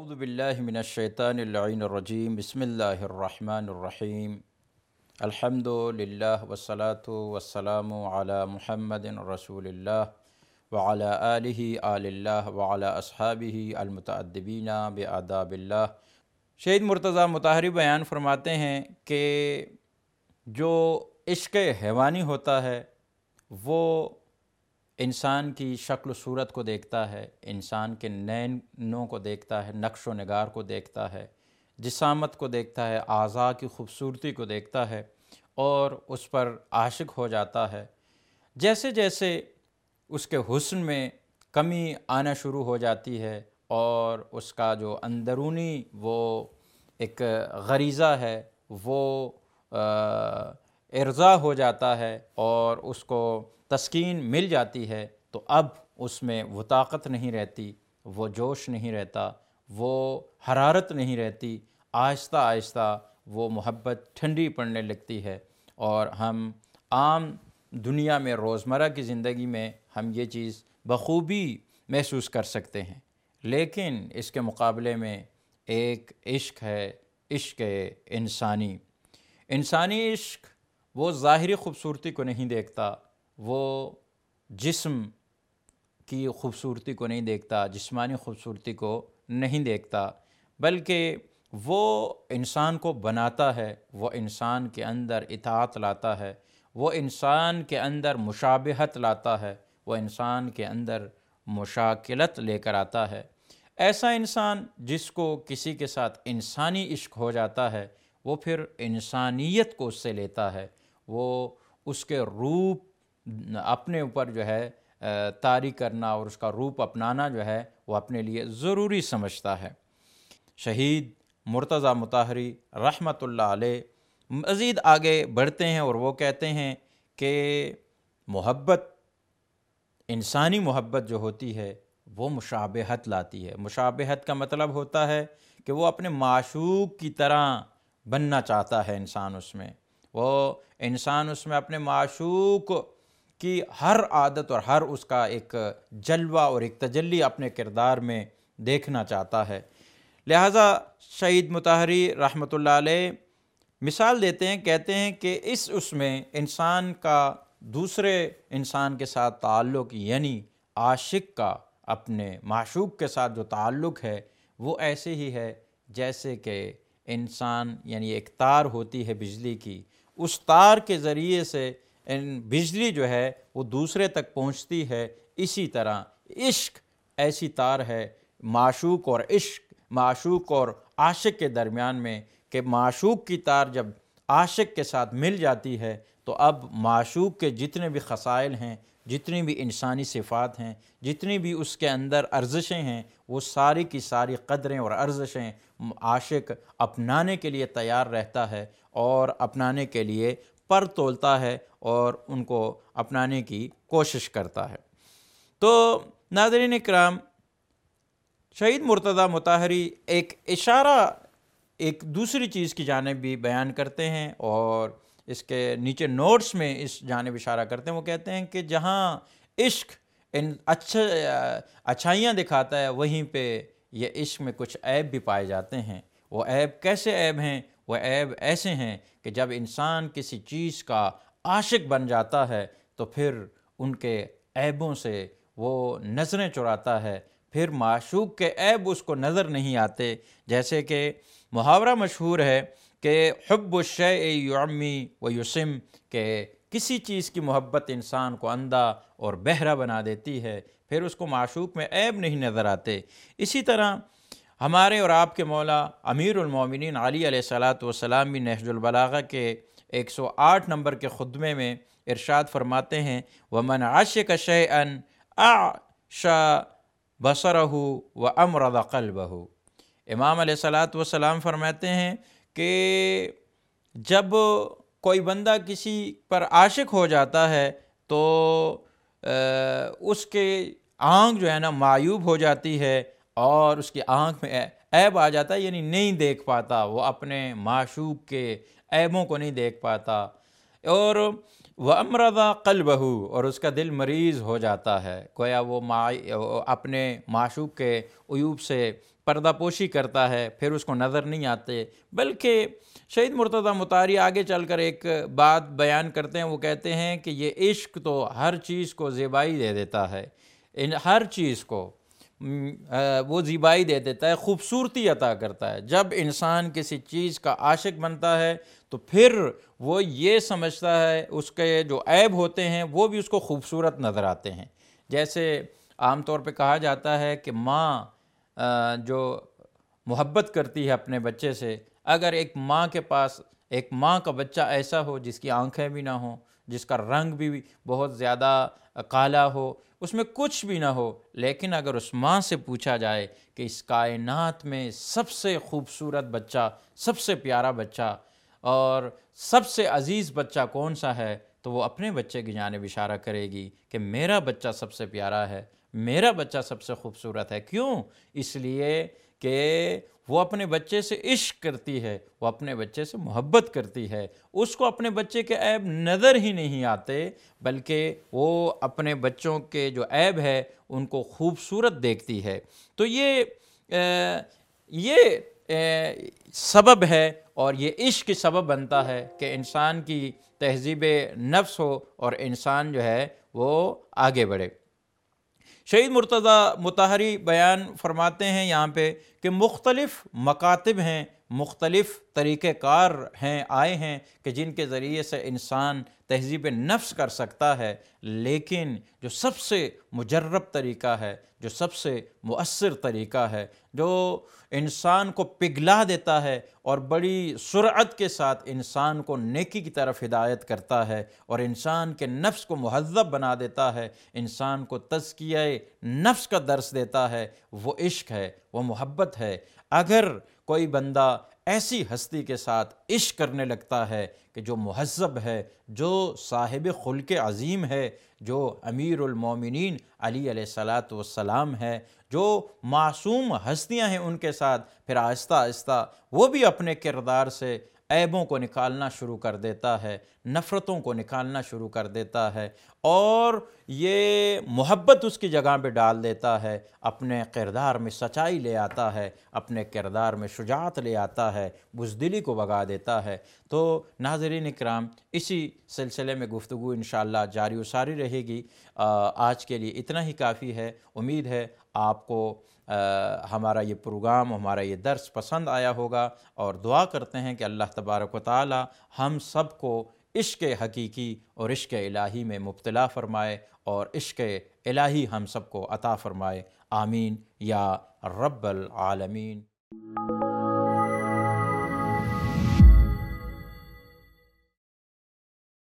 اعوذ باللہ من الشیطان اللعین الرجیم بسم اللہ الرحمن الرحیم الحمد للہ والصلاة والسلام علی محمد رسول اللہ وعلی آلہ آل اللہ وعلی اصحابہ المتأدبین بآداب اللہ۔ شہید مرتضیٰ مطہری بیان فرماتے ہیں کہ جو عشق حیوانی ہوتا ہے وہ انسان کی شکل و صورت کو دیکھتا ہے، انسان کے نینوں کو دیکھتا ہے، نقش و نگار کو دیکھتا ہے، جسامت کو دیکھتا ہے، اعضاء کی خوبصورتی کو دیکھتا ہے اور اس پر عاشق ہو جاتا ہے۔ جیسے جیسے اس کے حسن میں کمی آنا شروع ہو جاتی ہے اور اس کا جو اندرونی وہ ایک غریزہ ہے وہ ارضاء ہو جاتا ہے اور اس کو تسکین مل جاتی ہے، تو اب اس میں وہ طاقت نہیں رہتی، وہ جوش نہیں رہتا، وہ حرارت نہیں رہتی، آہستہ آہستہ وہ محبت ٹھنڈی پڑنے لگتی ہے۔ اور ہم عام دنیا میں روزمرہ کی زندگی میں ہم یہ چیز بخوبی محسوس کر سکتے ہیں، لیکن اس کے مقابلے میں ایک عشق ہے، عشق انسانی۔ انسانی عشق وہ ظاہری خوبصورتی کو نہیں دیکھتا، وہ جسم کی خوبصورتی کو نہیں دیکھتا، جسمانی خوبصورتی کو نہیں دیکھتا، بلکہ وہ انسان کو بناتا ہے، وہ انسان کے اندر اطاعت لاتا ہے، وہ انسان کے اندر مشابہت لاتا ہے، وہ انسان کے اندر مشاکلت لے کر آتا ہے۔ ایسا انسان جس کو کسی کے ساتھ انسانی عشق ہو جاتا ہے وہ پھر انسانیت کو اس سے لیتا ہے، وہ اس کے روپ اپنے اوپر جو ہے طاری کرنا اور اس کا روپ اپنانا جو ہے وہ اپنے لیے ضروری سمجھتا ہے۔ شہید مرتضیٰ مطہری رحمۃ اللہ علیہ مزید آگے بڑھتے ہیں اور وہ کہتے ہیں کہ محبت، انسانی محبت جو ہوتی ہے وہ مشابہت لاتی ہے۔ مشابہت کا مطلب ہوتا ہے کہ وہ اپنے معشوق کی طرح بننا چاہتا ہے انسان، اس میں وہ انسان اس میں اپنے معشوق کی ہر عادت اور ہر اس کا ایک جلوہ اور ایک تجلی اپنے کردار میں دیکھنا چاہتا ہے۔ لہٰذا شہید مطہری رحمۃ اللہ علیہ مثال دیتے ہیں، کہتے ہیں کہ اس میں انسان کا دوسرے انسان کے ساتھ تعلق، یعنی عاشق کا اپنے معشوق کے ساتھ جو تعلق ہے وہ ایسے ہی ہے جیسے کہ انسان یعنی ایک تار ہوتی ہے بجلی کی، اس تار کے ذریعے سے بجلی جو ہے وہ دوسرے تک پہنچتی ہے۔ اسی طرح عشق ایسی تار ہے معشوق اور عشق، معشوق اور عاشق کے درمیان میں، کہ معشوق کی تار جب عاشق کے ساتھ مل جاتی ہے تو اب معشوق کے جتنے بھی خصائل ہیں، جتنی بھی انسانی صفات ہیں، جتنی بھی اس کے اندر ارزشیں ہیں، وہ ساری کی ساری قدریں اور ارزشیں عاشق اپنانے کے لیے تیار رہتا ہے اور اپنانے کے لیے پر تولتا ہے اور ان کو اپنانے کی کوشش کرتا ہے۔ تو ناظرین اکرام، شہید مرتضیٰ مطہری ایک اشارہ ایک دوسری چیز کی جانب بھی بیان کرتے ہیں اور اس کے نیچے نوٹس میں اس جانب اشارہ کرتے ہیں۔ وہ کہتے ہیں کہ جہاں عشق اچھائیاں دکھاتا ہے وہیں پہ یہ عشق میں کچھ عیب بھی پائے جاتے ہیں۔ وہ عیب کیسے عیب ہیں؟ وہ عیب ایسے ہیں کہ جب انسان کسی چیز کا عاشق بن جاتا ہے تو پھر ان کے عیبوں سے وہ نظریں چراتا ہے، پھر معشوق کے عیب اس کو نظر نہیں آتے۔ جیسے کہ محاورہ مشہور ہے کہ حب الشیء یعمی و یسم، کہ کسی چیز کی محبت انسان کو اندھا اور بہرا بنا دیتی ہے، پھر اس کو معشوق میں عیب نہیں نظر آتے۔ اسی طرح ہمارے اور آپ کے مولا امیر المومنین علی علیہ الصلاۃ والسلام بھی نہج البلاغہ کے 108 نمبر کے خطبے میں ارشاد فرماتے ہیں وَمَنْ عَشِقَ شَيْئًا أَعْشَى بَصَرَهُ وَأَمْرَضَ قَلْبَهُ۔ امام علیہ الصلاۃ والسلام فرماتے ہیں کہ جب کوئی بندہ کسی پر عاشق ہو جاتا ہے تو اس کے آنکھ جو ہے نا معیوب ہو جاتی ہے اور اس کی آنکھ میں عیب آ جاتا ہے، یعنی نہیں دیکھ پاتا، وہ اپنے معشوق کے عیبوں کو نہیں دیکھ پاتا۔ اور وَأَمْرَضَ قَلْبَهُ، اور اس کا دل مریض ہو جاتا ہے، گویا وہ اپنے معشوق کے عیوب سے پردہ پوشی کرتا ہے، پھر اس کو نظر نہیں آتے۔ بلکہ شہید مرتضیٰ مطہری آگے چل کر ایک بات بیان کرتے ہیں، وہ کہتے ہیں کہ یہ عشق تو ہر چیز کو زیبائی دے دیتا ہے، ہر چیز کو وہ زیبائی دے دیتا ہے، خوبصورتی عطا کرتا ہے۔ جب انسان کسی چیز کا عاشق بنتا ہے تو پھر وہ یہ سمجھتا ہے اس کے جو عیب ہوتے ہیں وہ بھی اس کو خوبصورت نظر آتے ہیں۔ جیسے عام طور پہ کہا جاتا ہے کہ ماں جو محبت کرتی ہے اپنے بچے سے، اگر ایک ماں کے پاس ایک ماں کا بچہ ایسا ہو جس کی آنکھیں بھی نہ ہوں، جس کا رنگ بھی بہت زیادہ کالا ہو، اس میں کچھ بھی نہ ہو، لیکن اگر اس ماں سے پوچھا جائے کہ اس کائنات میں سب سے خوبصورت بچہ، سب سے پیارا بچہ اور سب سے عزیز بچہ کون سا ہے، تو وہ اپنے بچے کی جانب اشارہ کرے گی کہ میرا بچہ سب سے پیارا ہے، میرا بچہ سب سے خوبصورت ہے۔ کیوں؟ اس لیے کہ وہ اپنے بچے سے عشق کرتی ہے، وہ اپنے بچے سے محبت کرتی ہے، اس کو اپنے بچے کے عیب نظر ہی نہیں آتے، بلکہ وہ اپنے بچوں کے جو عیب ہے ان کو خوبصورت دیکھتی ہے۔ تو یہ سبب ہے، اور یہ عشق کی سبب بنتا ہے کہ انسان کی تہذیب نفس ہو اور انسان جو ہے وہ آگے بڑھے۔ شہید مرتضیٰ مطہری بیان فرماتے ہیں یہاں پہ کہ مختلف مکاتب ہیں، مختلف طریقہ کار ہیں، آئے ہیں کہ جن کے ذریعے سے انسان تہذیب نفس کر سکتا ہے، لیکن جو سب سے مجرب طریقہ ہے، جو سب سے مؤثر طریقہ ہے، جو انسان کو پگھلا دیتا ہے اور بڑی سرعت کے ساتھ انسان کو نیکی کی طرف ہدایت کرتا ہے اور انسان کے نفس کو مہذب بنا دیتا ہے، انسان کو تزکیہ نفس کا درس دیتا ہے، وہ عشق ہے، وہ محبت ہے۔ اگر کوئی بندہ ایسی ہستی کے ساتھ عشق کرنے لگتا ہے کہ جو مہذب ہے، جو صاحب خلق عظیم ہے، جو امیر المومنین علی علیہ السلام ہے، جو معصوم ہستیاں ہیں ان کے ساتھ پھر آہستہ آہستہ وہ بھی اپنے کردار سے عیبوں کو نکالنا شروع کر دیتا ہے، نفرتوں کو نکالنا شروع کر دیتا ہے، اور یہ محبت اس کی جگہ پہ ڈال دیتا ہے، اپنے کردار میں سچائی لے آتا ہے، اپنے کردار میں شجاعت لے آتا ہے، بزدلی کو بھگا دیتا ہے۔ تو ناظرین اکرام، اسی سلسلے میں گفتگو انشاءاللہ جاری و ساری رہے گی۔ آج کے لیے اتنا ہی کافی ہے۔ امید ہے آپ کو ہمارا یہ پروگرام، ہمارا یہ درس پسند آیا ہوگا، اور دعا کرتے ہیں کہ اللہ تبارک و تعالی ہم سب کو عشق حقیقی اور عشق الہی میں مبتلا فرمائے، اور عشق الہی ہم سب کو عطا فرمائے۔ آمین یا رب العالمین۔